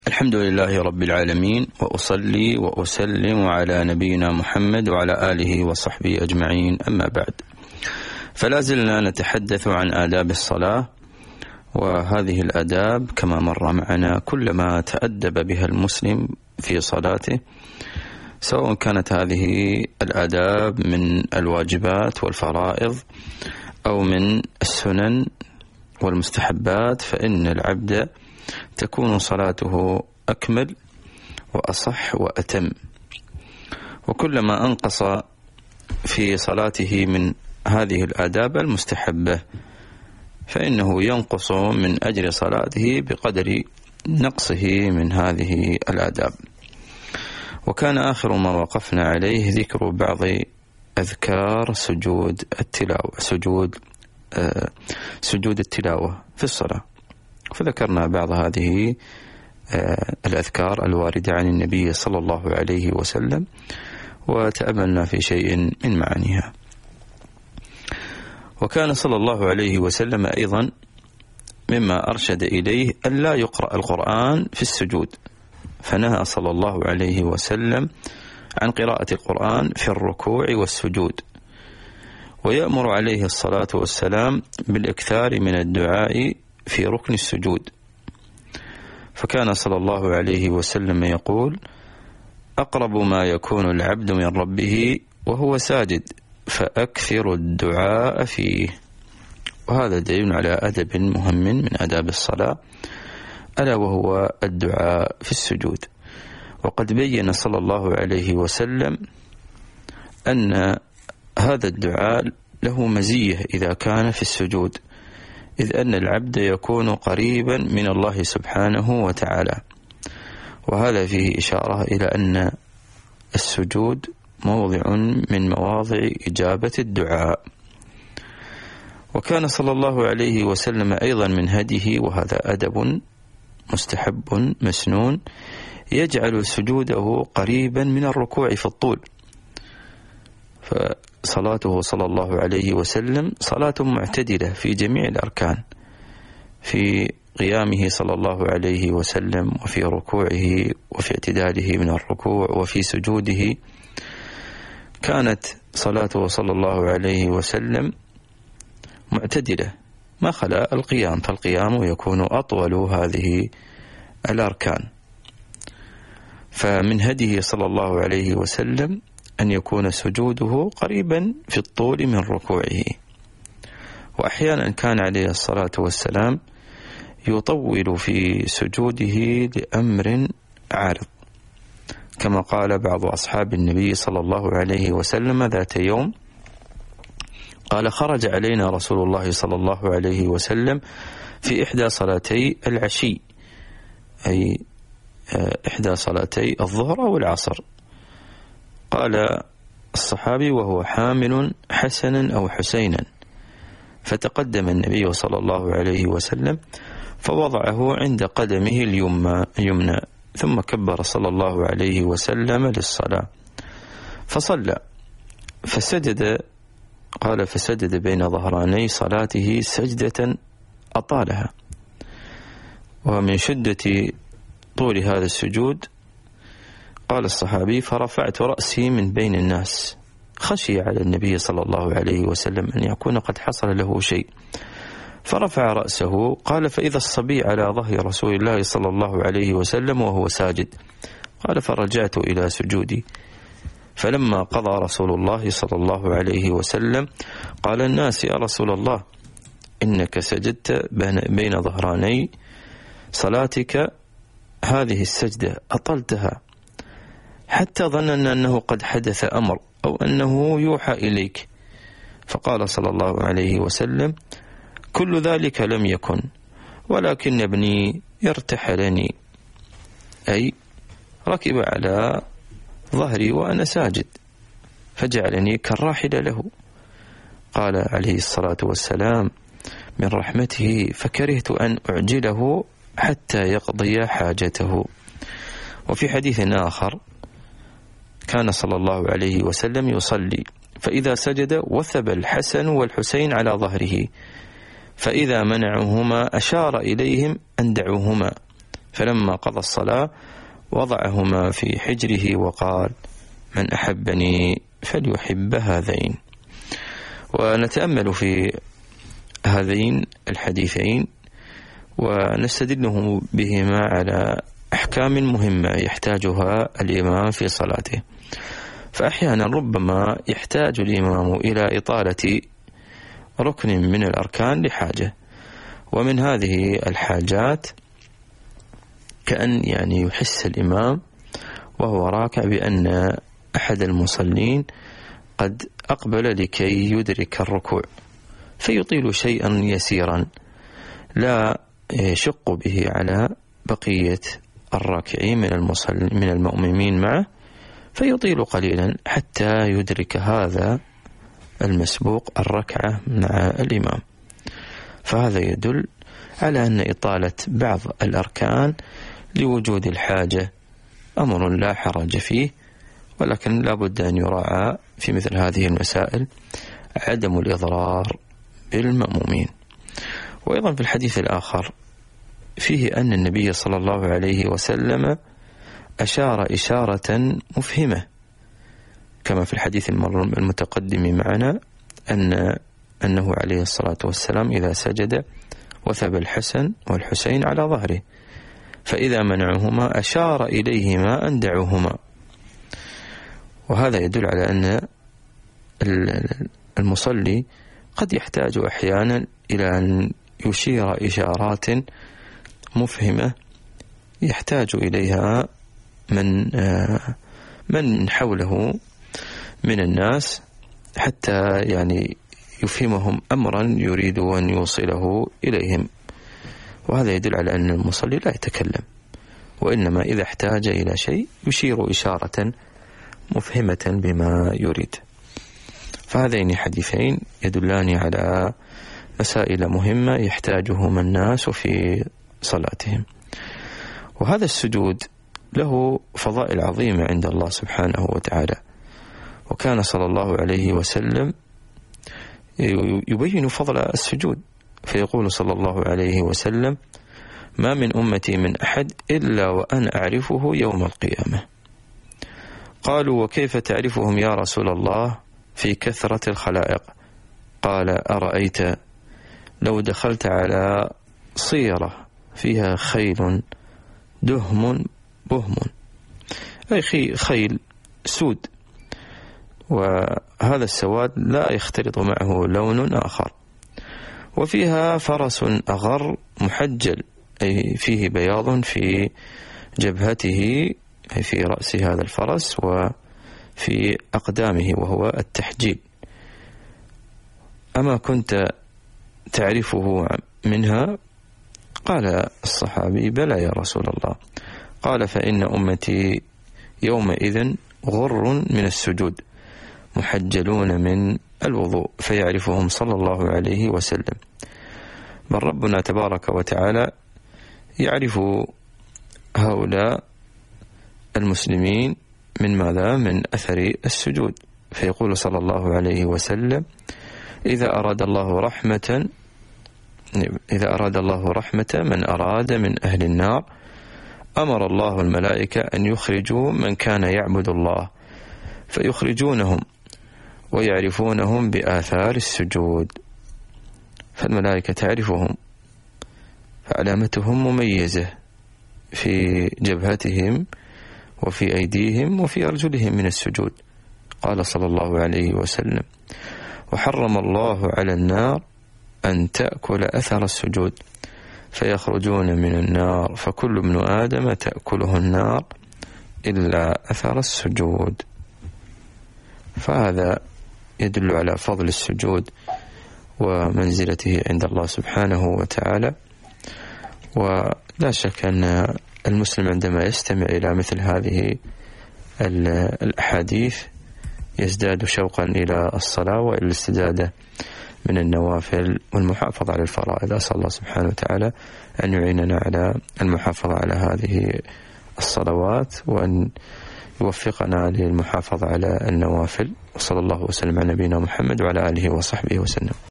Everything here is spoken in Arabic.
الحمد لله رب العالمين، وأصلي وأسلم على نبينا محمد وعلى آله وصحبه أجمعين، أما بعد. فلا زلنا نتحدث عن آداب الصلاة، وهذه الآداب كما مر معنا كلما تأدب بها المسلم في صلاته، سواء كانت هذه الآداب من الواجبات والفرائض أو من السنن والمستحبات، فإن العبد تكون صلاته أكمل وأصح وأتم. وكلما أنقص في صلاته من هذه الآداب المستحبة فإنه ينقص من أجر صلاته بقدر نقصه من هذه الآداب. وكان آخر ما وقفنا عليه ذكر بعض أذكار سجود التلاوة في الصلاة، فذكرنا بعض هذه الأذكار الواردة عن النبي صلى الله عليه وسلم، وتأملنا في شيء من معانيها. وكان صلى الله عليه وسلم أيضا مما أرشد إليه أن لا يقرأ القرآن في السجود، فنهى صلى الله عليه وسلم عن قراءة القرآن في الركوع والسجود، ويأمر عليه الصلاة والسلام بالإكثار من الدعاء في ركن السجود. فكان صلى الله عليه وسلم يقول: أقرب ما يكون العبد من ربه وهو ساجد فأكثر الدعاء فيه. وهذا دليل على أدب مهم من أداب الصلاة، ألا وهو الدعاء في السجود. وقد بين صلى الله عليه وسلم أن هذا الدعاء له مزية إذا كان في السجود، إذ أن العبد يكون قريبا من الله سبحانه وتعالى، وهذا فيه إشارة إلى أن السجود موضع من مواضع إجابة الدعاء. وكان صلى الله عليه وسلم أيضا من هديه، وهذا أدب مستحب مسنون، يجعل سجوده قريبا من الركوع في الطول. فصلاته صلى الله عليه وسلم صلاة معتدلة في جميع الأركان، في قيامه صلى الله عليه وسلم، وفي ركوعه، وفي اعتداله من الركوع، وفي سجوده. كانت صلاته صلى الله عليه وسلم معتدلة ما خلا القيام، فالقيام يكون أطول هذه الأركان. فمن هديه صلى الله عليه وسلم أن يكون سجوده قريبا في الطول من ركوعه. وأحيانا كان عليه الصلاة والسلام يطول في سجوده لأمر عارض، كما قال بعض أصحاب النبي صلى الله عليه وسلم ذات يوم، قال: خرج علينا رسول الله صلى الله عليه وسلم في إحدى صلاتي العشي، أي إحدى صلاتي الظهر والعصر. قال الصحابي: وهو حامل حسنا أو حسينا، فتقدم النبي صلى الله عليه وسلم فوضعه عند قدمه اليمنى، ثم كبر صلى الله عليه وسلم للصلاة فصلى، فسجد. قال: فسجد بين ظهراني صلاته سجدة أطالها. ومن شدة طول هذا السجود قال الصحابي: فرفعت رأسي من بين الناس، خشي على النبي صلى الله عليه وسلم أن يكون قد حصل له شيء، فرفع رأسه. قال: فإذا الصبي على ظهر رسول الله صلى الله عليه وسلم وهو ساجد. قال: فرجعت إلى سجودي، فلما قضى رسول الله صلى الله عليه وسلم قال الناس: يا رسول الله، إنك سجدت بين ظهراني صلاتك هذه السجدة أطلتها، حتى ظننا أنه قد حدث أمر أو أنه يوحى إليك. فقال صلى الله عليه وسلم: كل ذلك لم يكن، ولكن ابني ارتحلني، أي ركب على ظهري وأنا ساجد، فجعلني كالراحل له. قال عليه الصلاة والسلام من رحمته: فكرهت أن أعجله حتى يقضي حاجته. وفي حديث آخر كان صلى الله عليه وسلم يصلي، فإذا سجد وثب الحسن والحسين على ظهره، فإذا منعهما أشار إليهم أن دعوهما، فلما قضى الصلاة وضعهما في حجره وقال: من أحبني فليحب هذين. ونتأمل في هذين الحديثين ونستدله بهما على أحكام مهمة يحتاجها الإمام في صلاته. فأحيانا ربما يحتاج الإمام إلى إطالة ركن من الأركان لحاجة، ومن هذه الحاجات كأن يحس الإمام وهو راكع بأن أحد المصلين قد أقبل لكي يدرك الركوع، فيطيل شيئا يسيرا لا يشق به على بقية الراكعين من المؤمنين معه، فيطيل قليلا حتى يدرك هذا المسبوق الركعة مع الإمام. فهذا يدل على أن إطالة بعض الأركان لوجود الحاجة أمر لا حرج فيه، ولكن لا بد أن يراعى في مثل هذه المسائل عدم الإضرار بالمأمومين. وأيضا في الحديث الآخر فيه أن النبي صلى الله عليه وسلم أشار إشارة مفهمة، كما في الحديث المتقدم معنا أنه عليه الصلاة والسلام إذا سجد وثب الحسن والحسين على ظهره، فإذا منعهما أشار إليهما أن دعوهما. وهذا يدل على أن المصلي قد يحتاج أحيانا إلى أن يشير إشارات مفهمة يحتاج إليها من حوله من الناس، حتى يفهمهم أمرا يريد أن يوصله إليهم. وهذا يدل على أن المصلي لا يتكلم، وإنما إذا احتاج إلى شيء يشير إشارة مفهمة بما يريد. فهذين حديثين يدلان على مسائل مهمة يحتاجهما الناس في صلاتهم. وهذا السجود له فضائل عظيمة عند الله سبحانه وتعالى، وكان صلى الله عليه وسلم يبين فضل السجود، فيقول صلى الله عليه وسلم: ما من أمتي من أحد إلا وأنا أعرفه يوم القيامة. قالوا: وكيف تعرفهم يا رسول الله في كثرة الخلائق؟ قال: أرأيت لو دخلت على صيرة فيها خيل دهم بهم، أي خيل سود، وهذا السواد لا يختلط معه لون آخر، وفيها فرس أغر محجل، أي فيه بياض في جبهته، أي في رأس هذا الفرس وفي أقدامه، وهو التحجيل. أما كنت تعرفه منها؟ قال الصحابي: بلى يا رسول الله. قال: فإن أمتي يومئذ غر من السجود محجلون من الوضوء، فيعرفهم صلى الله عليه وسلم. بل ربنا تبارك وتعالى يعرف هؤلاء المسلمين من ماذا؟ من أثر السجود، فيقول صلى الله عليه وسلم: إذا أراد الله رحمة من أراد من أهل النار أمر الله الملائكة أن يخرجوا من كان يعبد الله، فيخرجونهم ويعرفونهم بآثار السجود. فالملائكة تعرفهم، فعلامتهم مميزة في جبهتهم وفي أيديهم وفي أرجلهم من السجود. قال صلى الله عليه وسلم: وحرم الله على النار أن تأكل أثر السجود، فيخرجون من النار فكل ابن آدم تأكله النار إلا أثر السجود. فهذا يدل على فضل السجود ومنزلته عند الله سبحانه وتعالى. ولا شك أن المسلم عندما يستمع إلى مثل هذه الأحاديث يزداد شوقا إلى الصلاة وإلى الاستزادة من النوافل والمحافظة على الفرائض. أسأل الله سبحانه وتعالى أن يعيننا على المحافظة على هذه الصلوات، وأن يوفقنا للمحافظة على النوافل. وصلى الله وسلم على نبينا محمد وعلى آله وصحبه وسلم.